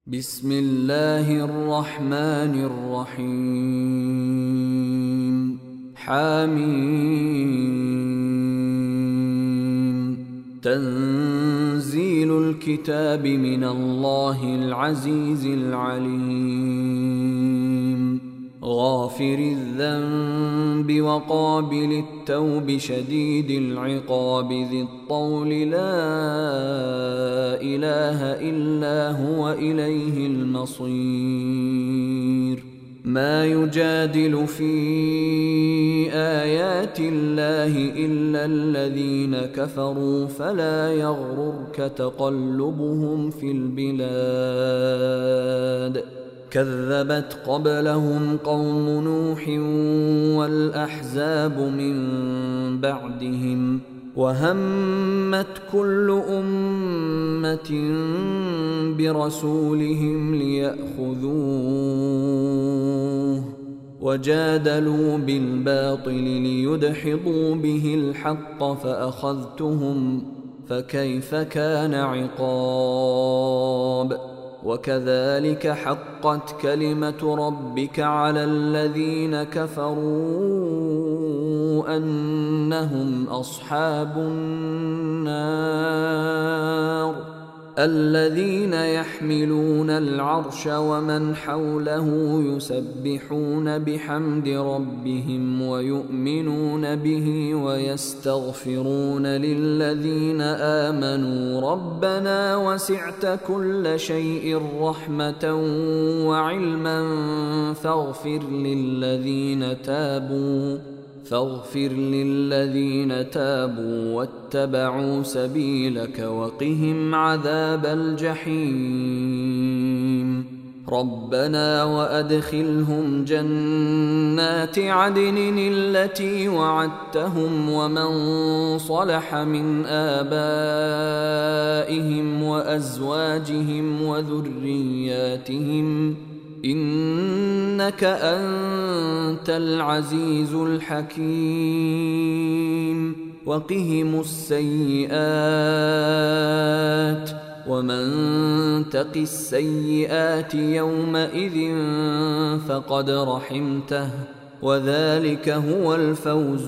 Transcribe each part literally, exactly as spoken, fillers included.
بسم الله الرحمن الرحيم حميم تنزيل الكتاب من الله العزيز العليم غافر الذنب وقابل التوب شديد العقاب ذي الطول لا إله إلا هو إليه المصير ما يجادل في آيات الله إلا الذين كفروا فلا يغررك تقلبهم في البلاد كذبت قبلهم قوم نوح والأحزاب من بعدهم وهمت كل أمة برسولهم ليأخذوه وجادلوا بالباطل ليدحضوا به الحق فأخذتهم فكيف كان عقاب وكذلك حقت كلمة ربك على الذين كفروا أنهم أصحاب النار الذين يحملون العرش ومن حوله يسبحون بحمد ربهم ويؤمنون به ويستغفرون للذين آمنوا ربنا وسعت كل شيء رحمة وعلما فاغفر للذين تابوا فاغفر للذين تابوا واتبعوا سبيلك وقهم عذاب الجحيم ربنا وأدخلهم جنات عدن التي وعدتهم ومن صلح من آبائهم وأزواجهم وذرياتهم إنك أنت العزيز الحكيم وقهم السيئات ومن تق السيئات يومئذ فقد رحمته وذلك هو الفوز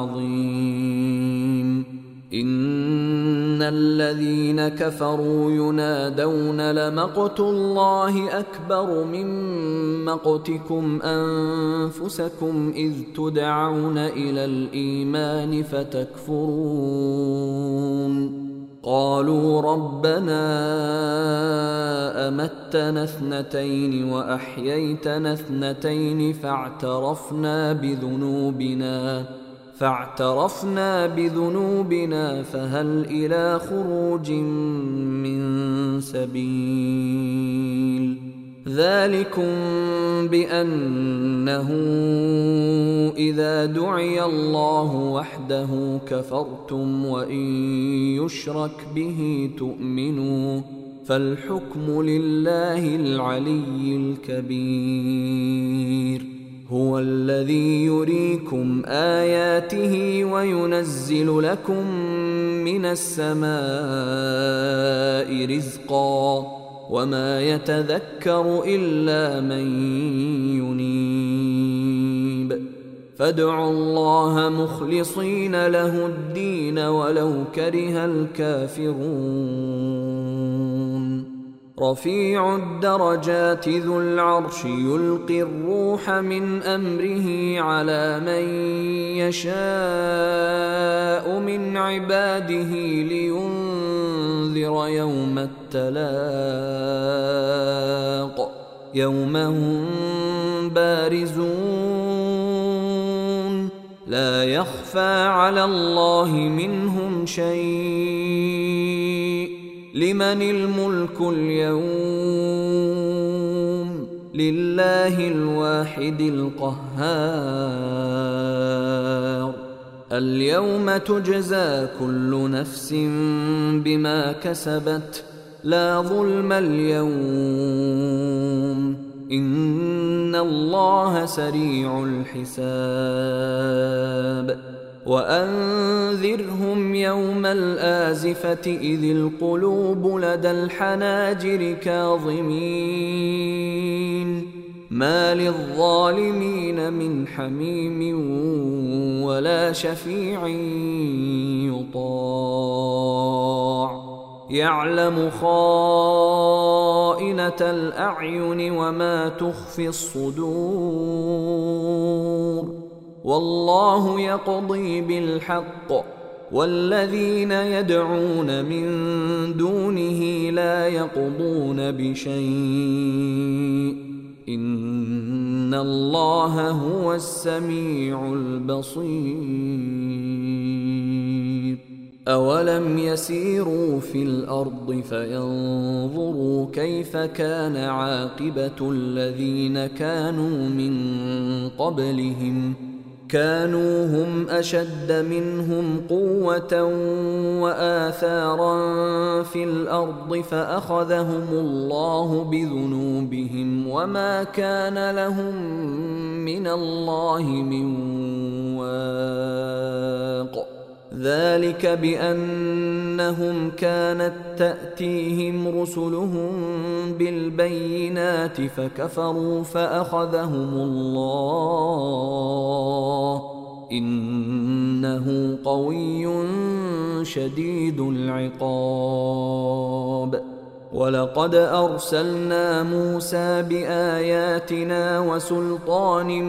العظيم إن الذين كفروا ينادون لمقت الله أكبر من مقتكم أنفسكم إذ تدعون إلى الإيمان فتكفرون قالوا ربنا أمتنا اثنتين وأحييتنا اثنتين فاعترفنا بذنوبنا فاعترفنا بذنوبنا فهل إلى خروج من سبيل ذلكم بأنه إذا دعي الله وحده كفرتم وإن يشرك به تؤمنوا فالحكم لله العلي الكبير هو الذي يريكم آياته وينزل لكم من السماء رزقا وما يتذكر إلا من ينيب فادعوا الله مخلصين له الدين ولو كره الكافرون رفيع الدرجات ذو العرش يلقي الروح من أمره على من يشاء من عباده لينذر يوم التلاق يوم هم بارزون لا يخفى على الله منهم شيء لمن الملك اليوم لله الواحد القهار اليوم تجزى كل نفس بما كسبت لا ظلم اليوم إن الله سريع الحساب وأنذرهم يوم الآزفة إذ القلوب لدى الحناجر كاظمين ما للظالمين من حميم ولا شفيع يطاع يعلم خائنة الأعين وما تخفي الصدور والله يقضي بالحق والذين يدعون من دونه لا يقضون بشيء إن الله هو السميع البصير أولم يسيروا في الأرض فينظروا كيف كان عاقبة الذين كانوا من قبلهم كانوا هم أشد منهم قوة وآثارا في الأرض فأخذهم الله بذنوبهم وما كان لهم من الله من واق ذلك بأنهم كانت تأتيهم رسلهم بالبينات فكفروا فأخذهم الله إنه قوي شديد العقاب ولقد أرسلنا موسى بآياتنا وسلطان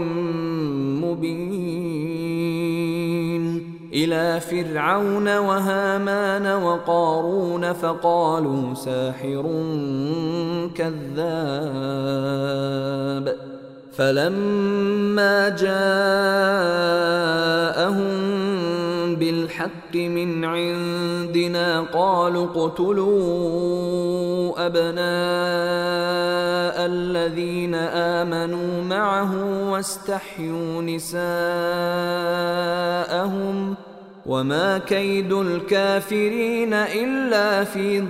مبين إلى فرعون وهامان وقارون فقالوا ساحر كذاب فلما جاءهم بالحق من عندنا قالوا اقتلوا أبناء الذين آمنوا معه واستحيوا نساءهم وما كيد الكافرين إلا في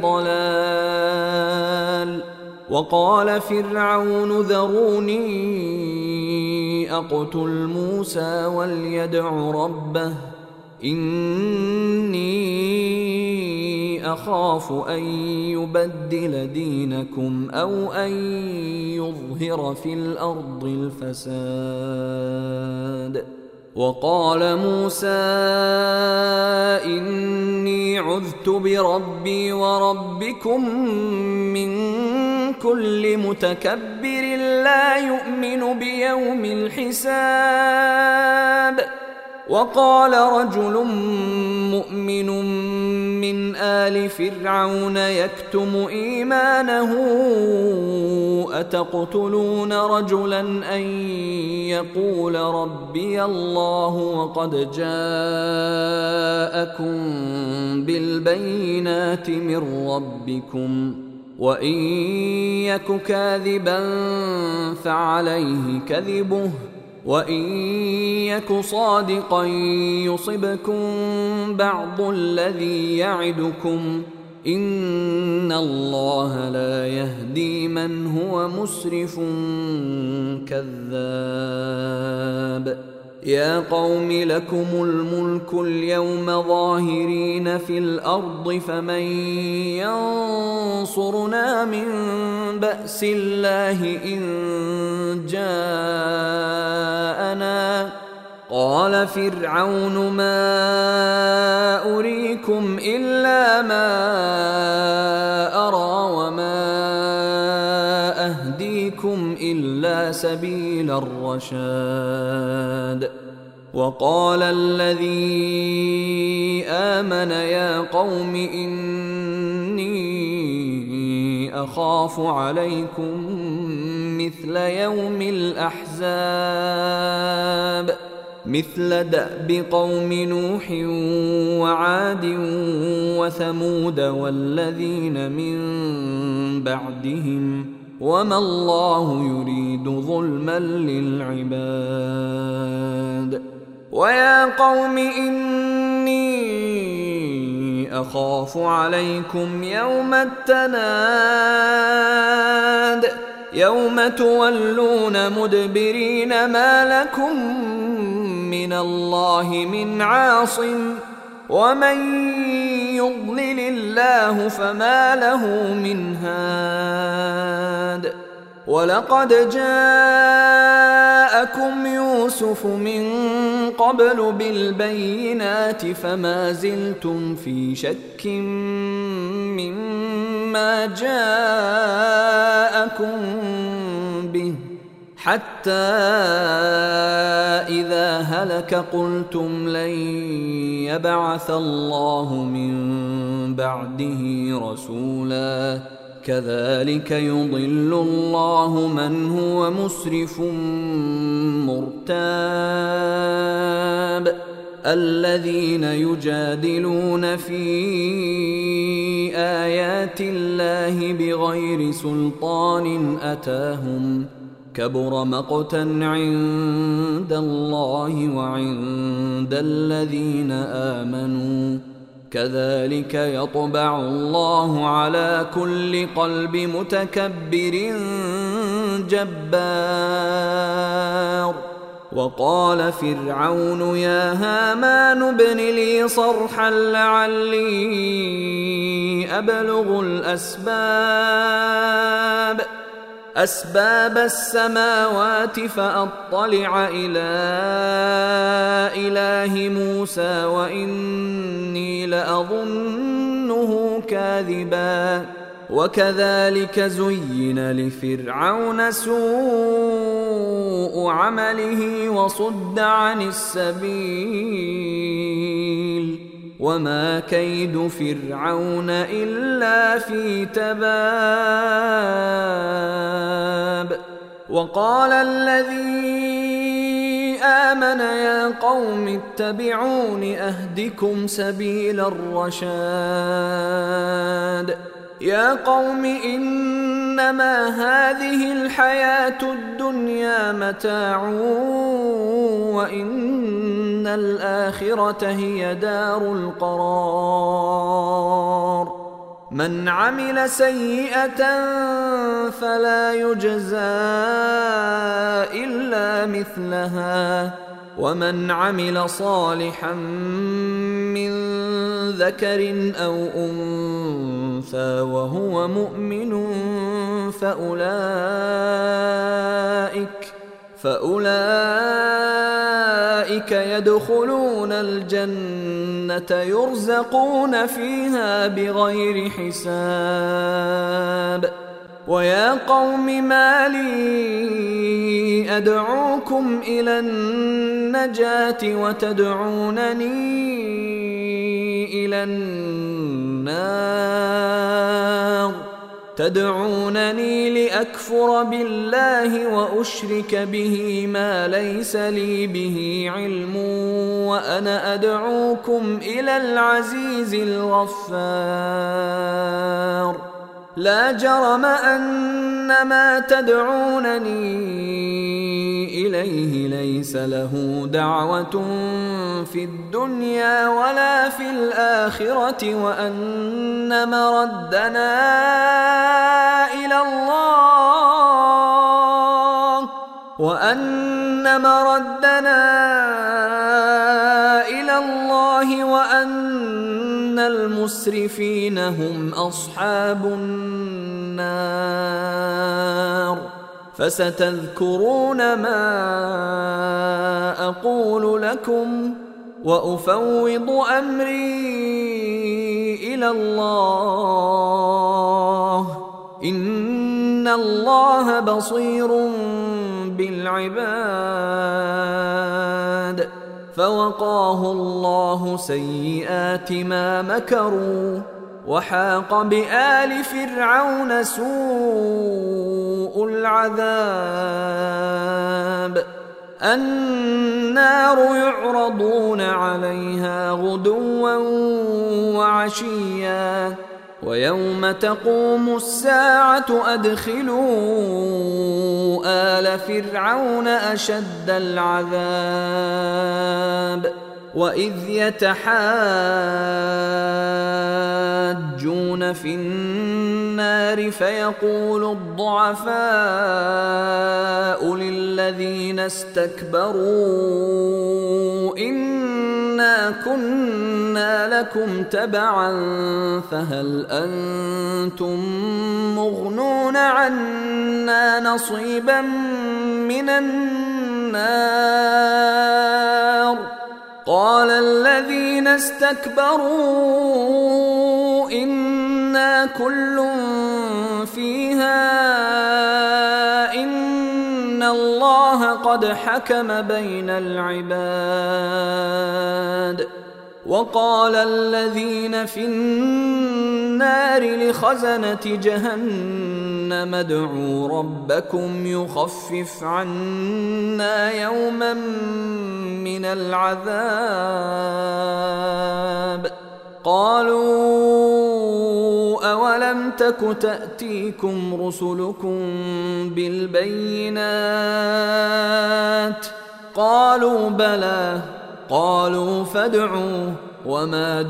ضلال وقال فرعون ذروني أقتل موسى وليدع ربه إني أخاف أن يبدل دينكم أو أن يظهر في الأرض الفساد وقال موسى إني عذت بربي وربكم من كل متكبر لا يؤمن بيوم الحساب وقال رجل مؤمن من آل فرعون يكتم إيمانه أتقتلون رجلا أن يقول ربي الله وقد جاءكم بالبينات من ربكم وإن يك كاذبا فعليه كذبه وإن يك صادقا يصبكم بعض الذي يعدكم إن الله لا يهدي من هو مسرف كذاب يا قوم لكم الملك اليوم ظاهرين في الأرض فمن ينصرنا من بأس الله إن جاءنا قال فرعون ما أريكم إلا ما أرى وما أهديكم إلا سبيل الرشاد وقال الذي آمن يا قوم إني أخاف عليكم مثل يوم الأحزاب مثل دأب قوم نوح وعاد وثمود والذين من بعدهم وما الله يريد ظلما للعباد ويا قوم إني أخاف عليكم يوم التناد يوم تولون مدبرين ما لكم من الله من عاصم ومن يضلل الله فما له من هاد ولقد جاءكم يوسف من قبل بالبينات فما زلتم في شك مما جاءكم به حتى إذا هلك قلتم لن يبعث الله من بعده رسولا كذلك يضل الله من هو مسرف مرتاب الذين يجادلون في آيات الله بغير سلطان أتاهم كبر مقتا عند الله وعند الذين آمنوا كذلك يطبع الله على كل قلب متكبر جبار وقال فرعون يا هامان ابن لي صرحا لعلي أبلغ الأسباب أسباب السماوات فأطلع إلى إله موسى وإني لأظنه كاذبا وكذلك زين لفرعون سوء عمله وصد عن السبيل وما كيد فرعون إلا في تباب وقال الذي آمن يا قوم اتبعون أهدكم سبيل الرشاد يا قوم إنما هذه الحياة الدنيا متاع وإن الآخرة هي دار القرار من عمل سيئة فلا يجزى إلا مثلها ومن عمل صالحا من ذكر أو أنثى وهو مؤمن فأولئك فأولئك يدخلون الجنة يرزقون فيها بغير حساب ويا قوم ما لي أدعوكم إلى النجاة وتدعونني إلى النار تدعونني لأكفر بالله وأشرك به ما ليس لي به علم وأنا أدعوكم إلى العزيز الغفار لا جرم أن ما تدعونني إليه ليس له دعوة في الدنيا ولا في الآخرة وأن مردنا إلى الله وأن مردنا إلى الله وأن المسرفين هم أصحاب النار فستذكرون ما أقول لكم وأفوض أمري إلى الله إن الله بصير بالعباد فوقاه الله سيئات ما مكروا وحاق بآل فرعون سوء العذاب النار يعرضون عليها غدوا وعشيا ويوم تقوم الساعة أدخلوا آل فرعون أشد العذاب وإذ يتحاجون في النار النار فيقول الضعفاء للذين استكبروا إنا كنا لكم تبعا فهل أنتم مغنون عنا نصيبا من النار قال الذين استكبروا إنا كل فيها إن الله قد حكم بين العباد وقال الذين في النار لخزنة جهنم ادعوا ربكم يخفف عنا يوما من العذاب قالوا أولم تك تأتيكم رسلكم بالبينات قالوا بلى قالوا فادعوا وما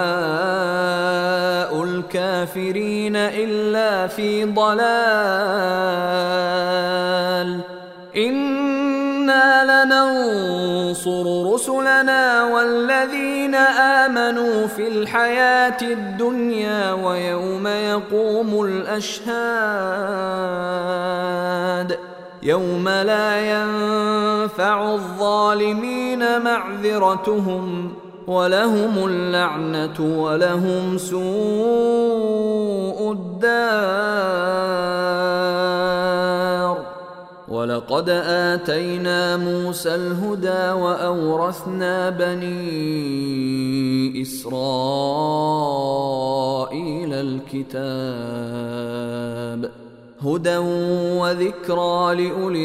دعاء الكافرين إلا في ضلال إنا لننصر رسلنا والذين آمنوا في الحياة الدنيا ويوم يقوم الأشهاد يوم لا ينفع الظالمين معذرتهم ولهم اللعنة ولهم سوء الدار ولقد آتينا موسى الهدى وأورثنا بني إسرائيل الكتاب هدى وذكرى لأولي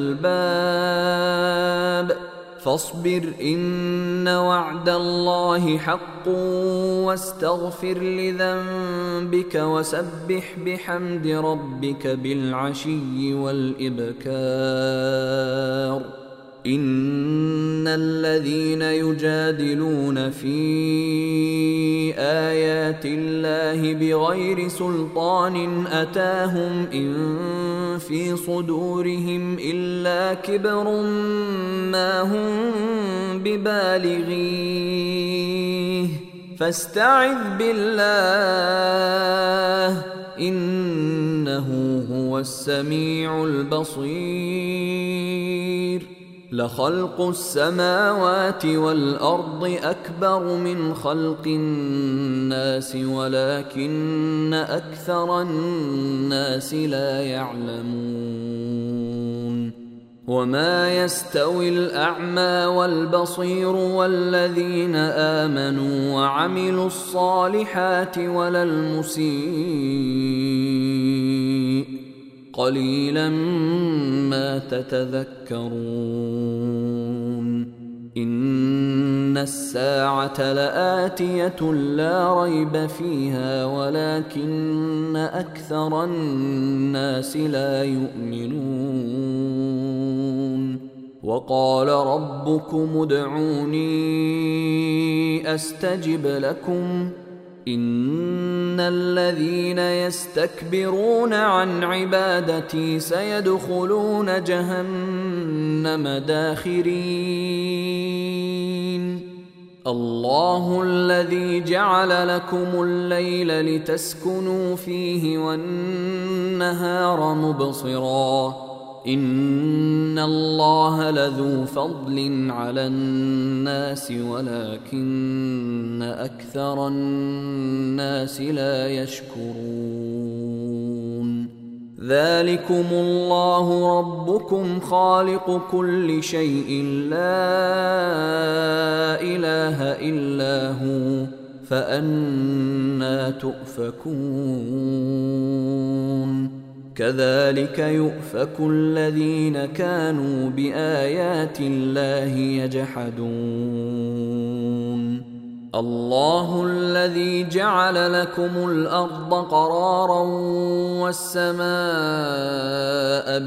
الألباب فاصبر إن وعد الله حق واستغفر لذنبك وسبح بحمد ربك بالعشي والإبكار إن الذين يجادلون في آيات الله بغير سلطان أتاهم إن في صدورهم إلا كبر ما هم ببالغيه فاستعذ بالله إنه هو السميع البصير لخلق السماوات والأرض أكبر من خلق الناس ولكن أكثر الناس لا يعلمون وما يستوي الأعمى والبصير والذين آمنوا وعملوا الصالحات ولا المسيء قليلا ما تتذكرون إن الساعة لآتية لا ريب فيها ولكن أكثر الناس لا يؤمنون وقال ربكم ادعوني أستجب لكم إن الذين يستكبرون عن عبادتي سيدخلون جهنم داخرين الله الذي جعل لكم الليل لتسكنوا فيه والنهار مبصرا إن الله لذو فضل على الناس ولكن أكثر الناس لا يشكرون ذلكم الله ربكم خالق كل شيء لا إله إلا هو فأنى تؤفكون كذلك يؤفك الذين كانوا بآيات الله يجحدون الله الذي جعل لكم الأرض قرارا والسماء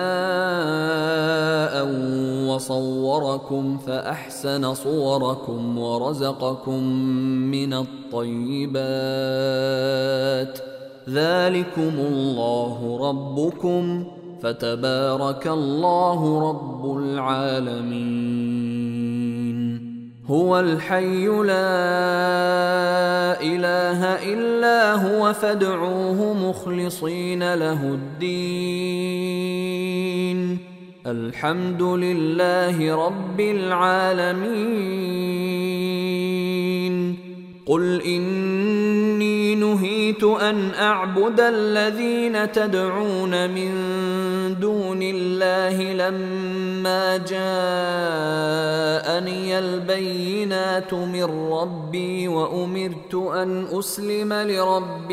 بناء وصوركم فأحسن صوركم ورزقكم من الطيبات ذلكم الله ربكم فتبارك الله رب العالمين. هو الحي لا إله إلا هو فادعوه مخلصين له الدين الحمد لله رب العالمين. قل إني نهيت أن أعبد الذين تدعون من دون الله لما جاءني البينات من ربي وأمرت أن أسلم لرب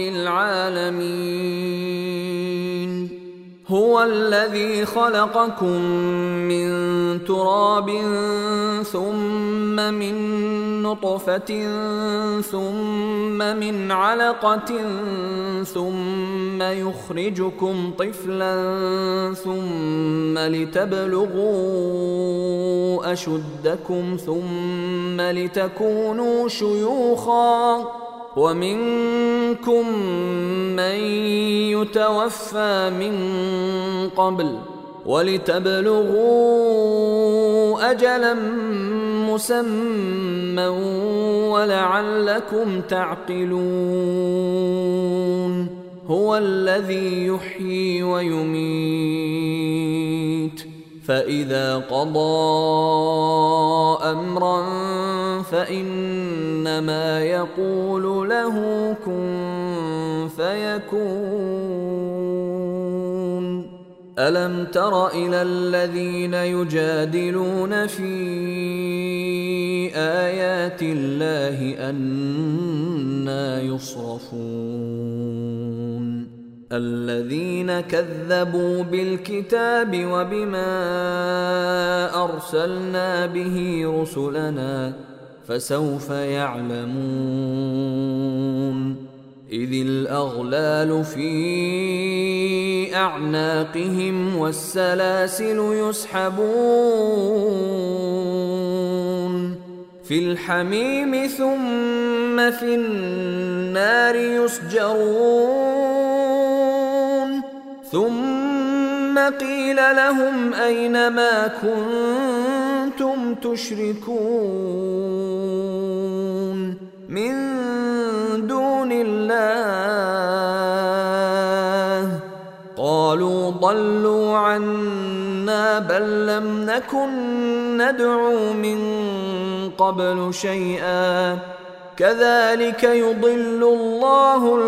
العالمين. هو الذي خلقكم من تراب ثم من نطفة ثم من علقة ثم يخرجكم طفلا ثم لتبلغوا أشدكم ثم لتكونوا شيوخا ومنكم من يتوفى من قبل ولتبلغوا أجلا مسمى ولعلكم تعقلون. هو الذي يحيي ويميت فإذا قضى أمرا فإنما يقول له كن فيكون. ألم تر إلى الذين يجادلون في آيات الله أنى يصرفون الذين كذبوا بالكتاب وبما أرسلنا به رسلنا فسوف يعلمون. إذ الأغلال في أعناقهم والسلاسل يسحبون في الحميم ثم في النار يسجرون ثم قيل لهم أين ما كنتم تشركون من دون الله قالوا ضلوا عنا بل لم نكن ندعو من قبل شيئا كذلك يضل الله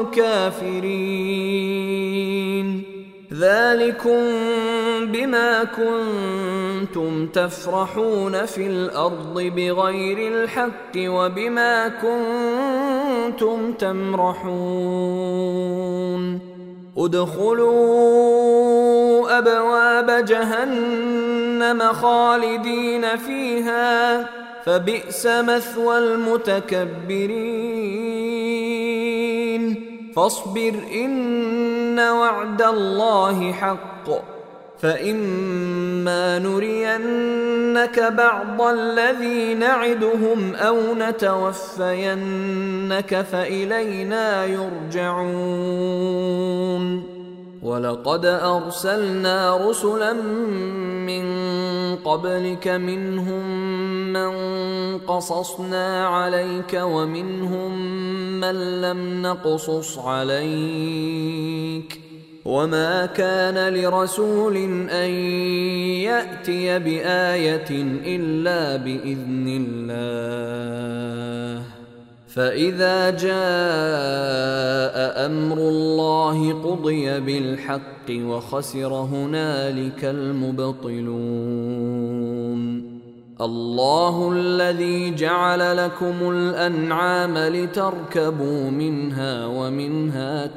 الكافرين. ذلكم بما كنتم تفرحون في الأرض بغير الحق وبما كنتم تمرحون. ادخلوا أبواب جهنم خالدين فيها فبئس مثوى المتكبرين. فاصبر إن وعد الله حق فإما نرينك بعض الذي نعدهم أو نتوفينك فإلينا يرجعون. ولقد أرسلنا رسلا من قبلك منهم من قصصنا عليك ومنهم من لم نقصص عليك وما كان لرسول أن يأتي بآية إلا بإذن الله. فإذا جاء أمر الله قضي بالحق وخسر هنالك المبطلون. الله الذي جعل لكم الأنعام لتركبوا منها ومنها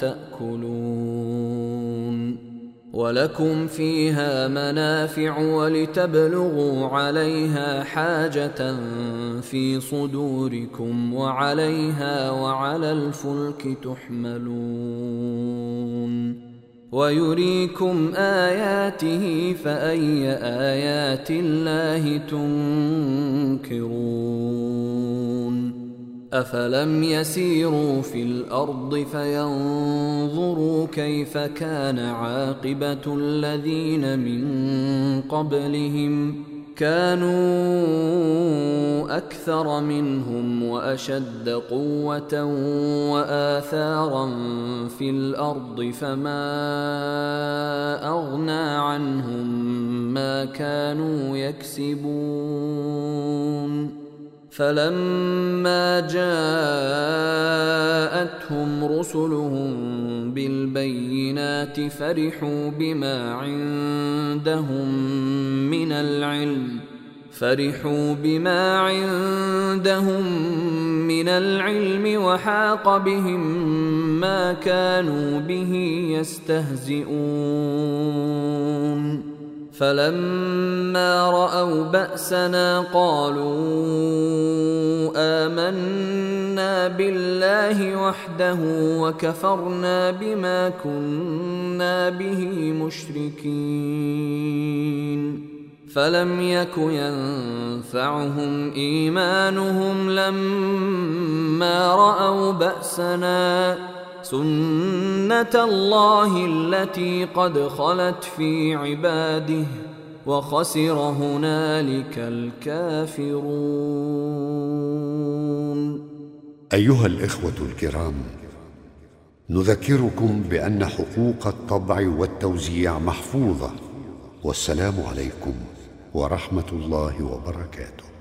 تأكلون ولكم فيها منافع ولتبلغوا عليها حاجة في صدوركم وعليها وعلى الفلك تحملون ويريكم آياته فأي آيات الله تنكرون. أفلم يسيروا في الأرض فينظروا كيف كان عاقبة الذين من قبلهم كانوا أكثر منهم وأشد قوة وآثارا في الأرض فما أغنى عنهم ما كانوا يكسبون فلما جاءتهم رسلهم بالبينات فرحوا بما عندهم من العلم فرحوا بما عندهم من العلم وحاق بهم ما كانوا به يستهزئون فلما رأوا بأسنا قالوا آمنا بالله وحده وكفرنا بما كنا به مشركين فلم يك ينفعهم إيمانهم لما رأوا بأسنا سنة الله التي قد خلت في عباده وخسر هنالك الكافرون. أيها الإخوة الكرام، نذكركم بأن حقوق الطبع والتوزيع محفوظة، والسلام عليكم ورحمة الله وبركاته.